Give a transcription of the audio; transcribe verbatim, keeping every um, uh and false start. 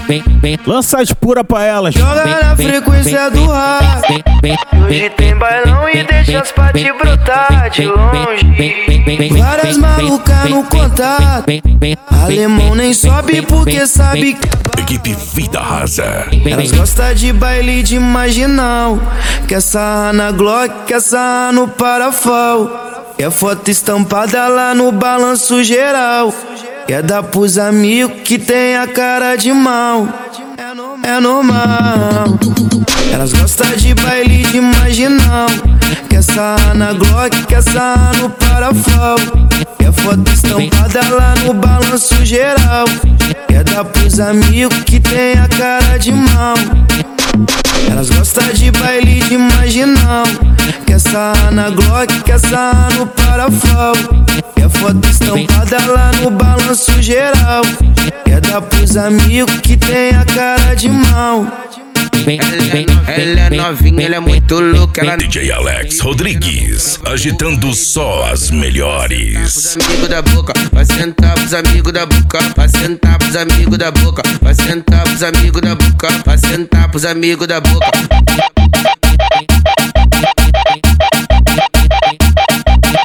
Lança as pura pra elas. Joga na frequência do rap. Hoje tem bailão e deixa as patas brotar de longe. Várias malucas no contato. Alemão nem sobe porque sabe que Equipe Vida Rasa. elas gostam de baile de marginal. Quer sarrar na Glock, quer sarrar no Parafal. Quer foto estampada lá no balanço geral. Quer dar pros amigos que tem a cara de mal. É normal. Elas gostam de baile de marginal. Quer sarrar na Glock, quer sarrar no Parafal. Quer foto estampada lá no balanço geral. Quer dar pros amigos que tem a cara de mal. Elas gostam de baile de marginal. Quer sarrar na Glock, quer sarrar no Parafal. Quer foto estampada lá no balanço geral. Quer dar pros amigos que tem a cara de mal. Ela, ela é novinha, ela é muito louca. Ela D J Alex Rodrigues, agitando só as melhores. Os amigos da boca, vai sentar pros amigos da boca, vai sentar pros amigos da boca, vai sentar pros amigos da boca, vai sentar pros amigos da boca.